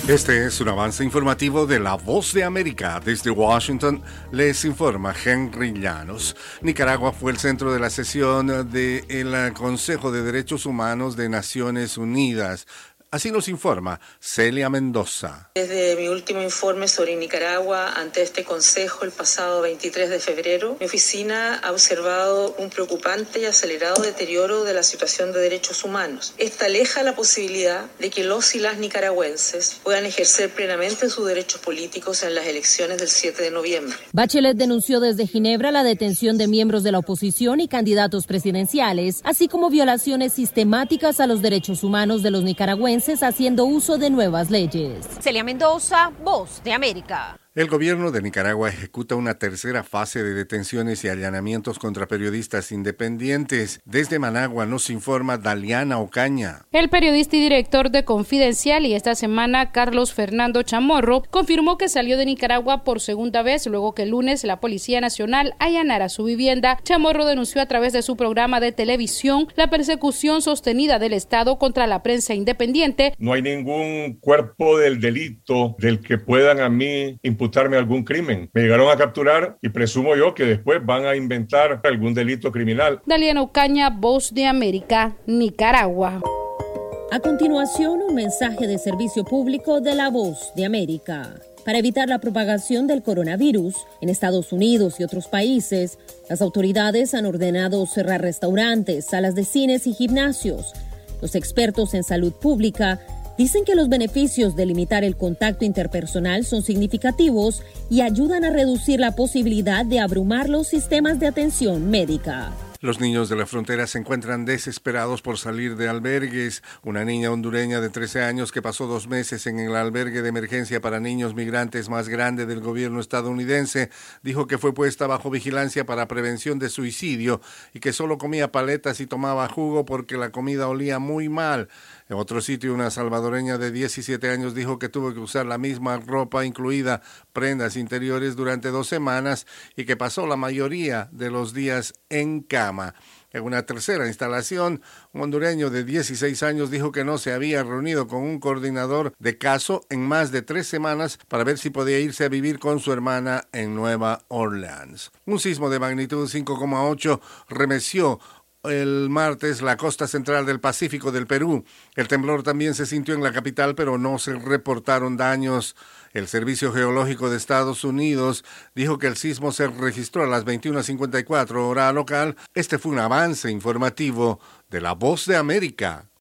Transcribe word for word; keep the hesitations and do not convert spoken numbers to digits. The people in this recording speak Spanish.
Este es un avance informativo de La Voz de América. Desde Washington les informa Henry Llanos. Nicaragua fue el centro de la sesión del Consejo de Derechos Humanos de Naciones Unidas. Así nos informa Celia Mendoza. Desde mi último informe sobre Nicaragua ante este Consejo el pasado veintitrés de febrero, mi oficina ha observado un preocupante y acelerado deterioro de la situación de derechos humanos. Esta aleja la posibilidad de que los y las nicaragüenses puedan ejercer plenamente sus derechos políticos en las elecciones del siete de noviembre. Bachelet denunció desde Ginebra la detención de miembros de la oposición y candidatos presidenciales, así como violaciones sistemáticas a los derechos humanos de los nicaragüenses haciendo uso de nuevas leyes. Celia Mendoza, Voz de América. El gobierno de Nicaragua ejecuta una tercera fase de detenciones y allanamientos contra periodistas independientes. Desde Managua nos informa Daliana Ocaña. El periodista y director de Confidencial y esta semana Carlos Fernando Chamorro confirmó que salió de Nicaragua por segunda vez luego que el lunes la Policía Nacional allanara su vivienda. Chamorro denunció a través de su programa de televisión la persecución sostenida del Estado contra la prensa independiente. No hay ningún cuerpo del delito del que puedan a mí imputarme algún crimen. Me llegaron a capturar y presumo yo que después van a inventar algún delito criminal. Daliana Ocaña, Voz de América, Nicaragua. A continuación, un mensaje de servicio público de La Voz de América. Para evitar la propagación del coronavirus en Estados Unidos y otros países, las autoridades han ordenado cerrar restaurantes, salas de cines y gimnasios. Los expertos en salud pública dicen que los beneficios de limitar el contacto interpersonal son significativos y ayudan a reducir la posibilidad de abrumar los sistemas de atención médica. Los niños de la frontera se encuentran desesperados por salir de albergues. Una niña hondureña de trece años que pasó dos meses en el albergue de emergencia para niños migrantes más grande del gobierno estadounidense dijo que fue puesta bajo vigilancia para prevención de suicidio y que solo comía paletas y tomaba jugo porque la comida olía muy mal. En otro sitio, una salvadoreña de diecisiete años dijo que tuvo que usar la misma ropa, incluida prendas interiores, durante dos semanas y que pasó la mayoría de los días en cama. En una tercera instalación, un hondureño de dieciséis años dijo que no se había reunido con un coordinador de caso en más de tres semanas para ver si podía irse a vivir con su hermana en Nueva Orleans. Un sismo de magnitud cinco coma ocho remeció el martes la costa central del Pacífico del Perú. El temblor también se sintió en la capital, pero no se reportaron daños. El Servicio Geológico de Estados Unidos dijo que el sismo se registró a las veintiuna cincuenta y cuatro hora local. Este fue un avance informativo de La Voz de América.